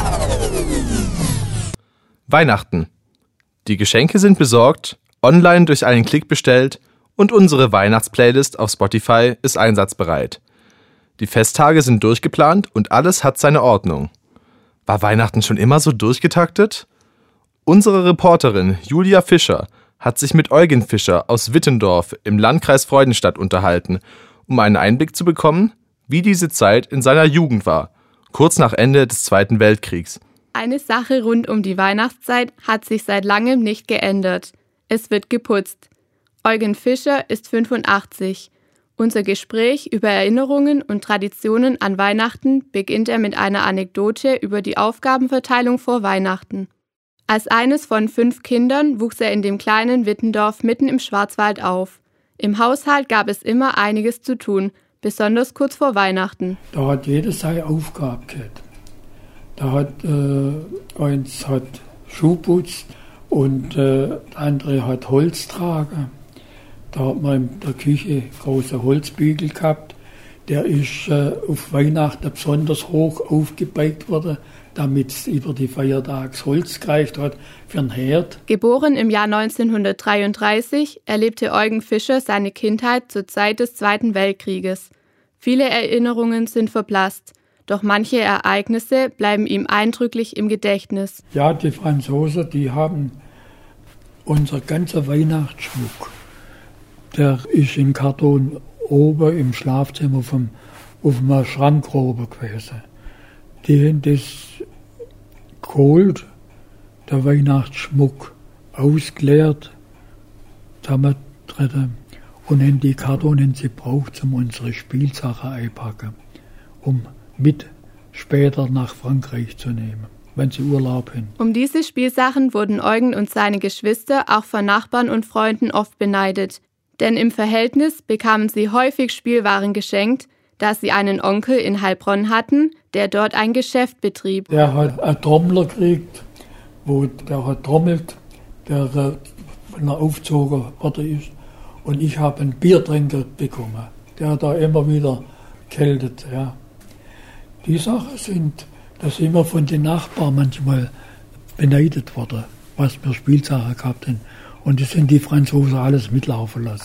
Weihnachten. Die Geschenke sind besorgt, online durch einen Klick bestellt und unsere Weihnachtsplaylist auf Spotify ist einsatzbereit. Die Festtage sind durchgeplant und alles hat seine Ordnung. War Weihnachten schon immer so durchgetaktet? Unsere Reporterin Julia Fischer hat sich mit Eugen Fischer aus Wittendorf im Landkreis Freudenstadt unterhalten, um einen Einblick zu bekommen, wie diese Zeit in seiner Jugend war, kurz nach Ende des Zweiten Weltkriegs.
Eine Sache rund um die Weihnachtszeit hat sich seit langem nicht geändert. Es wird geputzt. Eugen Fischer ist fünfundachtzig. Unser Gespräch über Erinnerungen und Traditionen an Weihnachten beginnt er mit einer Anekdote über die Aufgabenverteilung vor Weihnachten. Als eines von fünf Kindern wuchs er in dem kleinen Wittendorf mitten im Schwarzwald auf. Im Haushalt gab es immer einiges zu tun, besonders kurz vor Weihnachten.
Da hat jeder seine Aufgabe gehabt. Da hat äh, eins hat Schuh putzt und äh, der andere hat Holz tragen. Da hat man in der Küche große Holzbügel gehabt. Der ist äh, auf Weihnachten besonders hoch aufgebaut worden, damit es über die Feiertags Holz gereicht hat für den Herd.
Geboren im Jahr neunzehnhundertdreiunddreißig, erlebte Eugen Fischer seine Kindheit zur Zeit des Zweiten Weltkrieges. Viele Erinnerungen sind verblasst, doch manche Ereignisse bleiben ihm eindrücklich im Gedächtnis.
Ja, die Franzosen, die haben unser ganzer Weihnachtsschmuck, der ist in Karton oben im Schlafzimmer vom, auf dem Schrank oben gewesen. Die haben das geholt, der Weihnachtsschmuck ausgeleert, zusammengetreten und haben die Kartonen sie braucht, um unsere Spielsachen einpacken, um mit später nach Frankreich zu nehmen, wenn sie Urlaub haben.
Um diese Spielsachen wurden Eugen und seine Geschwister auch von Nachbarn und Freunden oft beneidet. Denn im Verhältnis bekamen sie häufig Spielwaren geschenkt, da sie einen Onkel in Heilbronn hatten, der dort ein Geschäft betrieb.
Der hat einen Trommler gekriegt, wo der hat trommelt, der wenn er aufgezogen worden ist. Und ich habe einen Biertrinker bekommen, der da immer wieder kältet. Ja. Die Sachen sind, da sind wir von den Nachbarn manchmal beneidet worden, was wir Spielsachen gehabt haben. Und das sind die Franzosen alles mitlaufen lassen.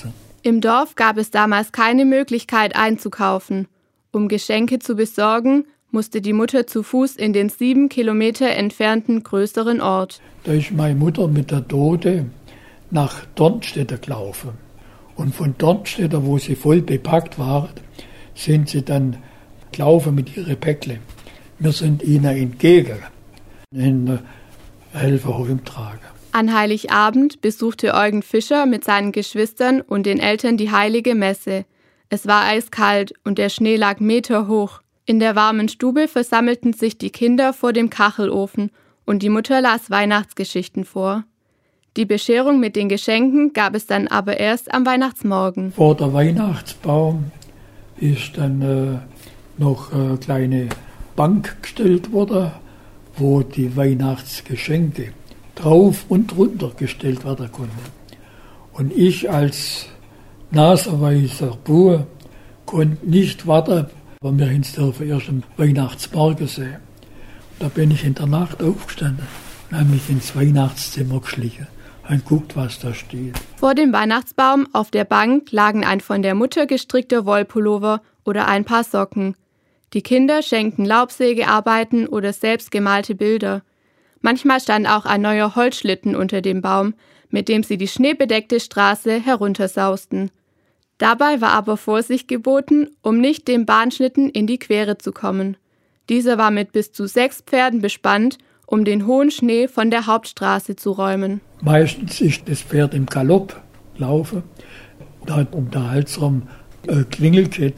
Im Dorf gab es damals keine Möglichkeit einzukaufen. Um Geschenke zu besorgen, musste die Mutter zu Fuß in den sieben Kilometer entfernten größeren Ort.
Da ist meine Mutter mit der Dode nach Dornstedt gelaufen. Und von Dornstedt, wo sie voll bepackt waren, sind sie dann gelaufen mit ihren Päckle. Wir sind ihnen entgegen, in Helfer heimtragen.
An Heiligabend besuchte Eugen Fischer mit seinen Geschwistern und den Eltern die heilige Messe. Es war eiskalt und der Schnee lag meterhoch. In der warmen Stube versammelten sich die Kinder vor dem Kachelofen und die Mutter las Weihnachtsgeschichten vor. Die Bescherung mit den Geschenken gab es dann aber erst am Weihnachtsmorgen.
Vor der Weihnachtsbaum ist dann äh, noch eine kleine Bank gestellt worden, wo die Weihnachtsgeschenke drauf und runter gestellt werden konnten. Und ich als nasenweiser Bub konnte nicht warten, weil wir uns dürfen erst am Weihnachtsmorgen sehen. Da bin ich in der Nacht aufgestanden und habe mich ins Weihnachtszimmer geschlichen und guckt, was da steht.
Vor dem Weihnachtsbaum auf der Bank lagen ein von der Mutter gestrickter Wollpullover oder ein paar Socken. Die Kinder schenkten Laubsägearbeiten oder selbst gemalte Bilder. Manchmal stand auch ein neuer Holzschlitten unter dem Baum, mit dem sie die schneebedeckte Straße heruntersausten. Dabei war aber Vorsicht geboten, um nicht dem Bahnschlitten in die Quere zu kommen. Dieser war mit bis zu sechs Pferden bespannt, um den hohen Schnee von der Hauptstraße zu räumen.
Meistens ist das Pferd im Galopp laufen, da hat um den Halsraum äh, Klingelkett.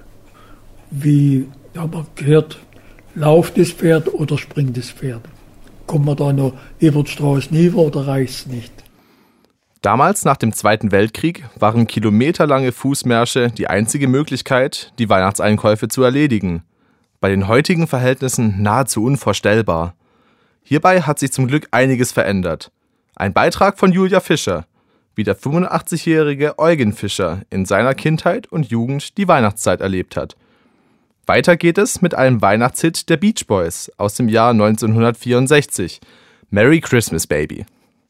Wie haben wir gehört, lauft das Pferd oder springt das Pferd? Kommt man da noch über die Straße rüber oder reicht es nicht?
Damals, nach dem Zweiten Weltkrieg, waren kilometerlange Fußmärsche die einzige Möglichkeit, die Weihnachtseinkäufe zu erledigen. Bei den heutigen Verhältnissen nahezu unvorstellbar. Hierbei hat sich zum Glück einiges verändert. Ein Beitrag von Julia Fischer, wie der fünfundachtzigjährige Eugen Fischer in seiner Kindheit und Jugend die Weihnachtszeit erlebt hat. Weiter geht es mit einem Weihnachtshit der Beach Boys aus dem Jahr neunzehnhundertvierundsechzig, Merry Christmas, Baby.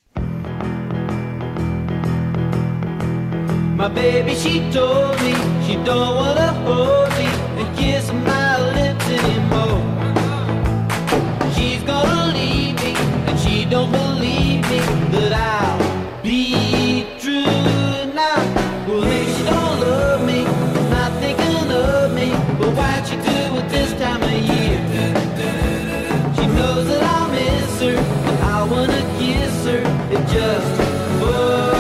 My baby, she told me she don't wanna hold me and kiss my lips anymore. She's gonna leave me and she don't believe me that I'll be true now. Well, if she don't love me, not thinking of me, but why'd she do it this time of year? She knows that I'll miss her, and I wanna kiss her. It just for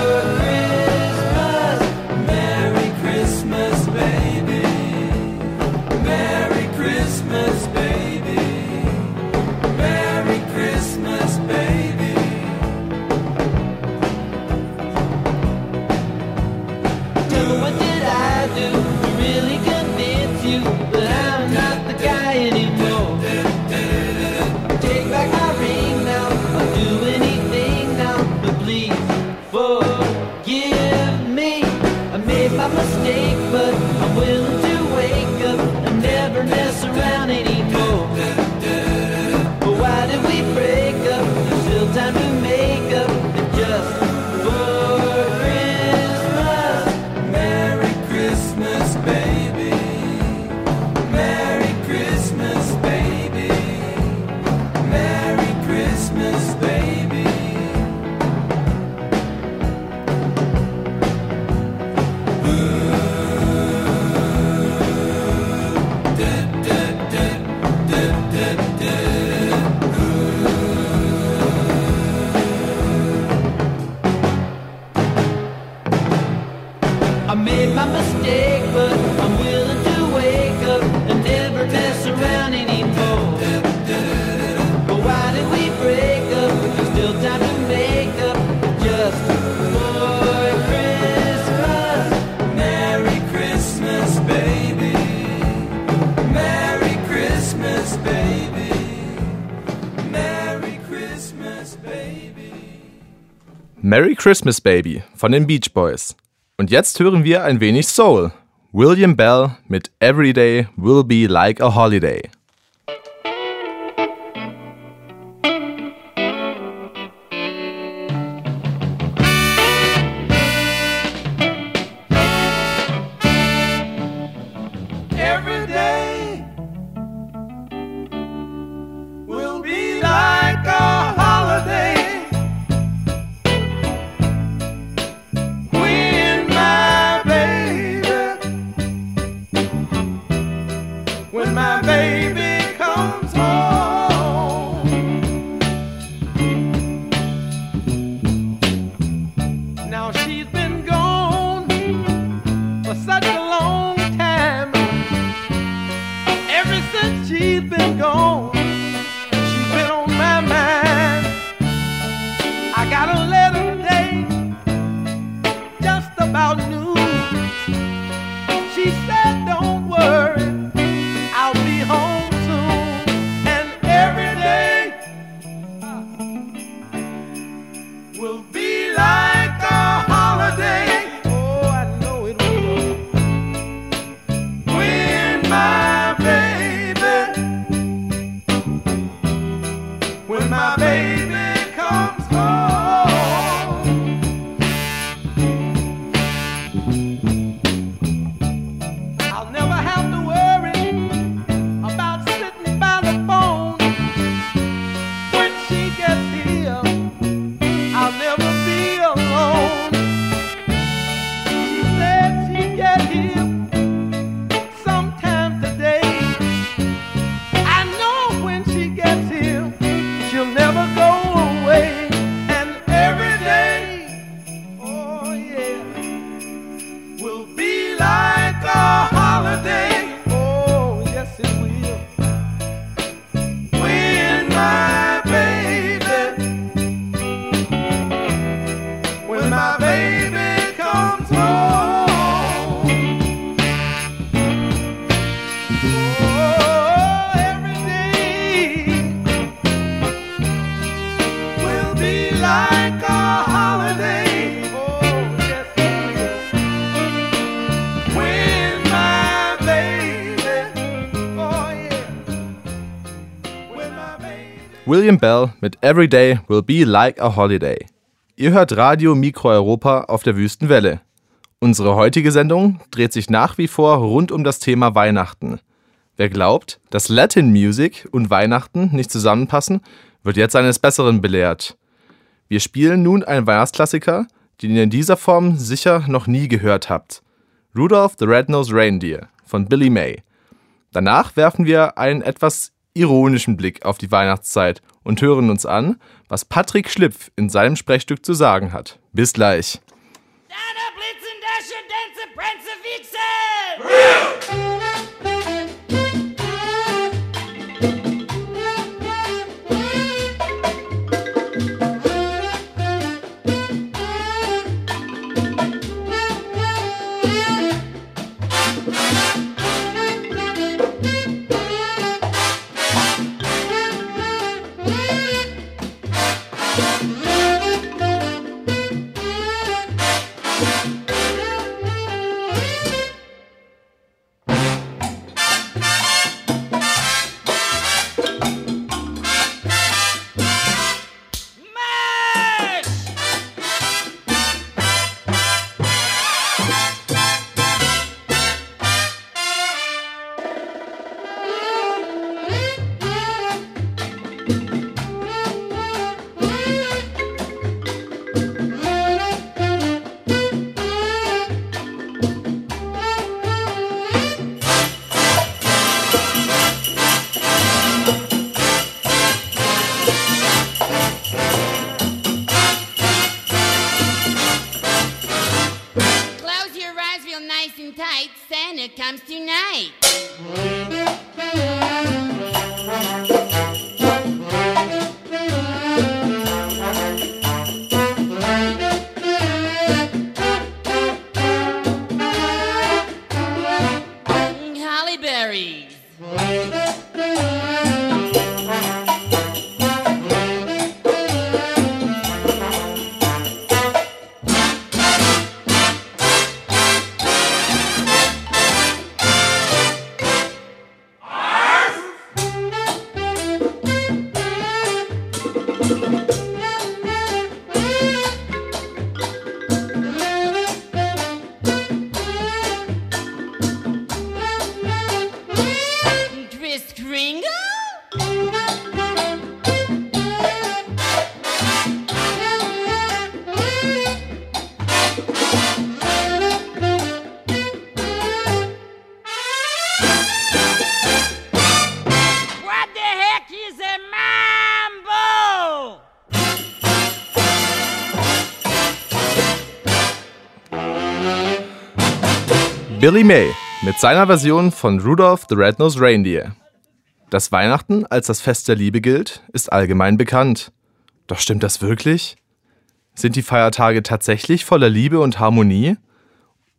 Merry Christmas, Baby von den Beach Boys. Und jetzt hören wir ein wenig Soul. William Bell mit Every Day Will Be Like a Holiday.
about news. She said, don't worry, I'll be home soon. And every day will be like a holiday. Oh, I know it will. When my baby, when my baby comes home, I'll never have to worry about sitting by the phone. When she gets here, I'll never be alone. She said she'd get here sometime today. I know when she gets here, she'll never go away. And every day, oh yeah, will be like a holiday. Oh, yes it will. When my baby, when my baby comes home. Oh, every day will be like a holiday. Oh, yes it will. When my baby, oh yeah, when my baby.
William Bell mit Every Day Will Be Like a Holiday. Ihr hört Radio Mikro Europa auf der Wüstenwelle. Unsere heutige Sendung dreht sich nach wie vor rund um das Thema Weihnachten. Wer glaubt, dass Latin Music und Weihnachten nicht zusammenpassen, wird jetzt eines Besseren belehrt. Wir spielen nun einen Weihnachtsklassiker, den ihr in dieser Form sicher noch nie gehört habt. Rudolph the Red-Nosed Reindeer von Billy May. Danach werfen wir einen etwas ironischen Blick auf die Weihnachtszeit und hören uns an, was Patrick Schlipf in seinem Sprechstück zu sagen hat. Bis gleich. Billy May mit seiner Version von Rudolph the Red-Nosed Reindeer. Dass Weihnachten als das Fest der Liebe gilt, ist allgemein bekannt. Doch stimmt das wirklich? Sind die Feiertage tatsächlich voller Liebe und Harmonie?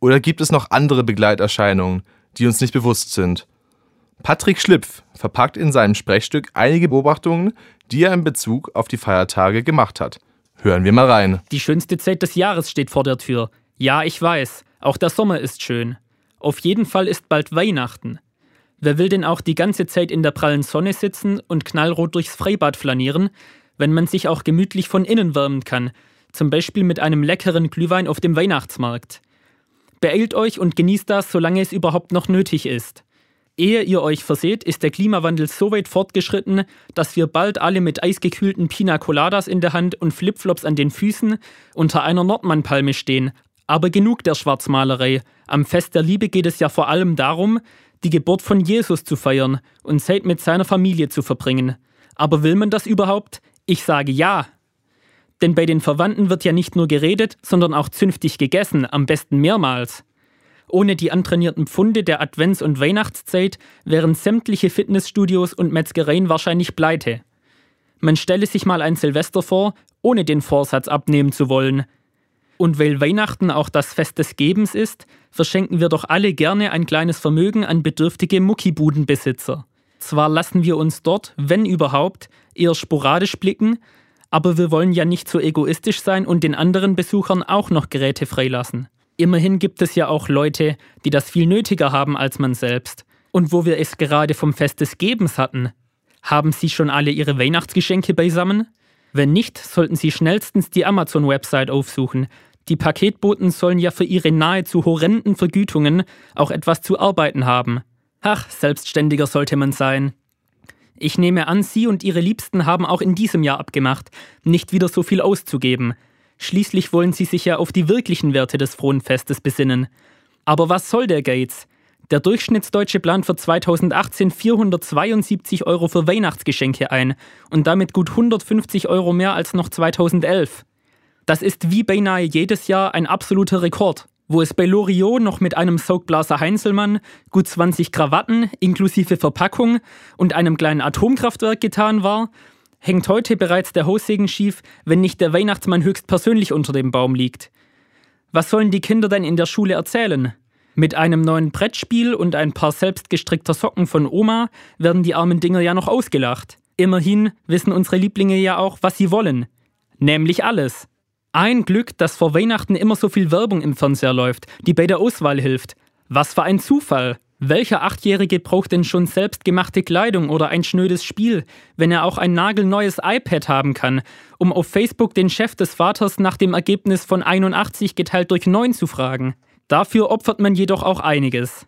Oder gibt es noch andere Begleiterscheinungen, die uns nicht bewusst sind? Patrick Schlipf verpackt in seinem Sprechstück einige Beobachtungen, die er in Bezug auf die Feiertage gemacht hat. Hören wir mal rein.
Die schönste Zeit des Jahres steht vor der Tür. Ja, ich weiß, auch der Sommer ist schön. Auf jeden Fall ist bald Weihnachten. Wer will denn auch die ganze Zeit in der prallen Sonne sitzen und knallrot durchs Freibad flanieren, wenn man sich auch gemütlich von innen wärmen kann, zum Beispiel mit einem leckeren Glühwein auf dem Weihnachtsmarkt. Beeilt euch und genießt das, solange es überhaupt noch nötig ist. Ehe ihr euch verseht, ist der Klimawandel so weit fortgeschritten, dass wir bald alle mit eisgekühlten Pina Coladas in der Hand und Flipflops an den Füßen unter einer Nordmann-Palme stehen. Aber genug der Schwarzmalerei. Am Fest der Liebe geht es ja vor allem darum, die Geburt von Jesus zu feiern und Zeit mit seiner Familie zu verbringen. Aber will man das überhaupt? Ich sage ja. Denn bei den Verwandten wird ja nicht nur geredet, sondern auch zünftig gegessen, am besten mehrmals. Ohne die antrainierten Pfunde der Advents- und Weihnachtszeit wären sämtliche Fitnessstudios und Metzgereien wahrscheinlich pleite. Man stelle sich mal ein Silvester vor, ohne den Vorsatz abnehmen zu wollen. Und weil Weihnachten auch das Fest des Gebens ist, verschenken wir doch alle gerne ein kleines Vermögen an bedürftige Muckibudenbesitzer. Zwar lassen wir uns dort, wenn überhaupt, eher sporadisch blicken, aber wir wollen ja nicht so egoistisch sein und den anderen Besuchern auch noch Geräte freilassen. Immerhin gibt es ja auch Leute, die das viel nötiger haben als man selbst. Und wo wir es gerade vom Fest des Gebens hatten, haben Sie schon alle Ihre Weihnachtsgeschenke beisammen? Wenn nicht, sollten Sie schnellstens die Amazon-Website aufsuchen. Die Paketboten sollen ja für ihre nahezu horrenden Vergütungen auch etwas zu arbeiten haben. Ach, selbstständiger sollte man sein. Ich nehme an, Sie und Ihre Liebsten haben auch in diesem Jahr abgemacht, nicht wieder so viel auszugeben. Schließlich wollen Sie sich ja auf die wirklichen Werte des frohen Festes besinnen. Aber was soll der Geiz? Der Durchschnittsdeutsche plant für zweitausendachtzehn vierhundertzweiundsiebzig Euro für Weihnachtsgeschenke ein und damit gut hundertfünfzig Euro mehr als noch zweitausendelf. Das ist wie beinahe jedes Jahr ein absoluter Rekord. Wo es bei Loriot noch mit einem Saugblaser Heinzelmann, gut zwanzig Krawatten inklusive Verpackung und einem kleinen Atomkraftwerk getan war, hängt heute bereits der Haussegen schief, wenn nicht der Weihnachtsmann höchstpersönlich unter dem Baum liegt. Was sollen die Kinder denn in der Schule erzählen? Mit einem neuen Brettspiel und ein paar selbstgestrickter Socken von Oma werden die armen Dinger ja noch ausgelacht. Immerhin wissen unsere Lieblinge ja auch, was sie wollen. Nämlich alles. Ein Glück, dass vor Weihnachten immer so viel Werbung im Fernseher läuft, die bei der Auswahl hilft. Was für ein Zufall! Welcher Achtjährige braucht denn schon selbstgemachte Kleidung oder ein schnödes Spiel, wenn er auch ein nagelneues iPad haben kann, um auf Facebook den Chef des Vaters nach dem Ergebnis von einundachtzig geteilt durch neun zu fragen? Dafür opfert man jedoch auch einiges.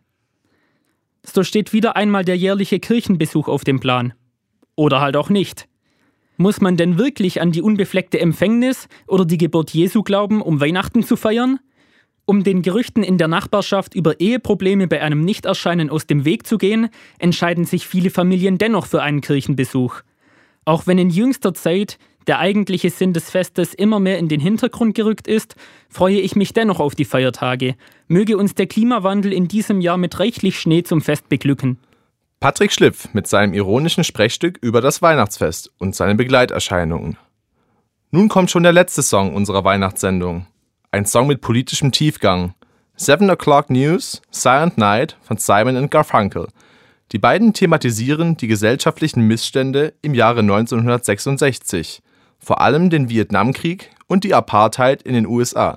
So steht wieder einmal der jährliche Kirchenbesuch auf dem Plan. Oder halt auch nicht. Muss man denn wirklich an die unbefleckte Empfängnis oder die Geburt Jesu glauben, um Weihnachten zu feiern? Um den Gerüchten in der Nachbarschaft über Eheprobleme bei einem Nichterscheinen aus dem Weg zu gehen, entscheiden sich viele Familien dennoch für einen Kirchenbesuch. Auch wenn in jüngster Zeit der eigentliche Sinn des Festes immer mehr in den Hintergrund gerückt ist, freue ich mich dennoch auf die Feiertage. Möge uns der Klimawandel in diesem Jahr mit reichlich Schnee zum Fest beglücken.
Patrick Schlipf mit seinem ironischen Sprechstück über das Weihnachtsfest und seine Begleiterscheinungen. Nun kommt schon der letzte Song unserer Weihnachtssendung. Ein Song mit politischem Tiefgang. Seven O'Clock News, Silent Night von Simon and Garfunkel. Die beiden thematisieren die gesellschaftlichen Missstände im Jahre neunzehnhundertsechsundsechzig. Vor allem den Vietnamkrieg und die Apartheid in den U S A.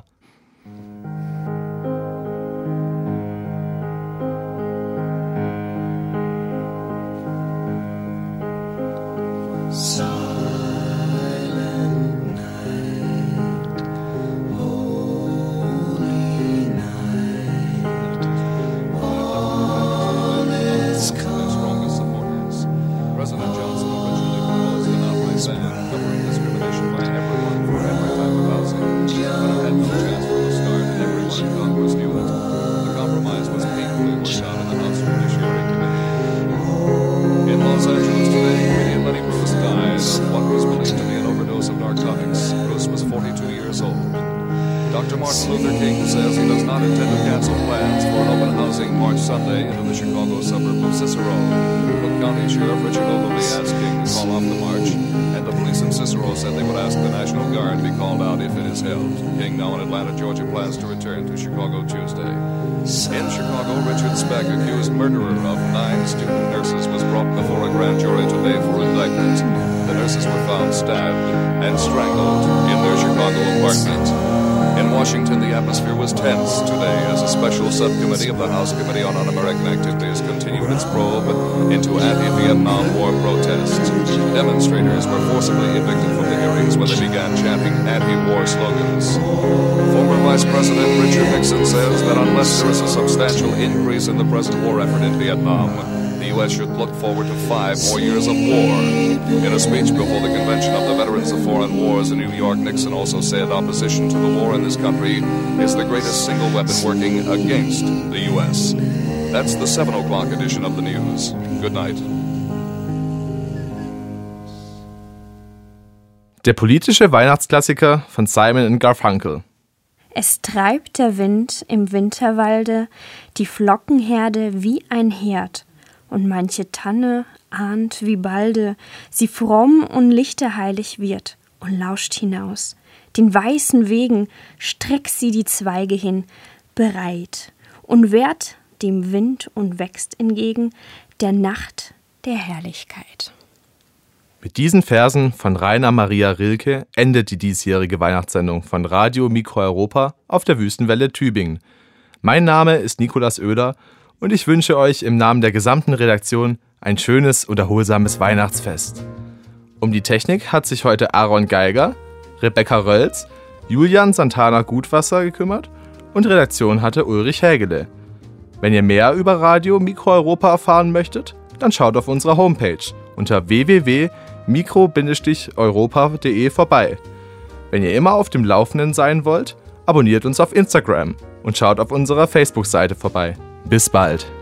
Doctor Martin Luther King says he does not intend to cancel plans for an open housing March Sunday into the Chicago suburb of Cicero. Cook County Sheriff Richard Ogilvie asked King to call off the march, and the police in Cicero said they would ask the National Guard be called out if it is held. King, now in Atlanta, Georgia, plans to return to Chicago Tuesday. suspect accused murderer of nine student nurses was brought before a grand jury today for indictment. The nurses were found stabbed and strangled in their Chicago apartment. In Washington, the atmosphere was tense today as a special subcommittee of the House Committee on Un-American Activities continued its probe into anti-Vietnam War protests. Demonstrators were forcibly evicted from the hearings when they began chanting anti-war slogans. Former Vice President Richard Nixon says that unless there is a substantial increase in the present war effort in Vietnam, the U S should look forward to five more years of war. In a speech before the Convention of the Veterans of Foreign Wars in New York, Nixon also said opposition to the war in this country is the greatest single weapon working against the U S. That's the seven o'clock edition of the news. Good night.
Der politische Weihnachtsklassiker von Simon und Garfunkel.
Es treibt der Wind im Winterwalde die Flockenherde wie ein Herd, und manche Tanne ahnt, wie balde sie fromm und lichterheilig wird und lauscht hinaus. Den weißen Wegen streckt sie die Zweige hin, bereit, und wehrt dem Wind und wächst entgegen der Nacht der Herrlichkeit.
Mit diesen Versen von Rainer Maria Rilke endet die diesjährige Weihnachtssendung von Radio Mikro Europa auf der Wüstenwelle Tübingen. Mein Name ist Nikolas Oeder und ich wünsche euch im Namen der gesamten Redaktion ein schönes und erholsames Weihnachtsfest. Um die Technik hat sich heute Aaron Geiger, Rebecca Rölz, Julian Santana Gutwasser gekümmert und Redaktion hatte Ulrich Hägele. Wenn ihr mehr über Radio Mikro Europa erfahren möchtet, dann schaut auf unserer Homepage unter w w w punkt mikro europa punkt de vorbei. Wenn ihr immer auf dem Laufenden sein wollt, abonniert uns auf Instagram und schaut auf unserer Facebook-Seite vorbei. Bis bald!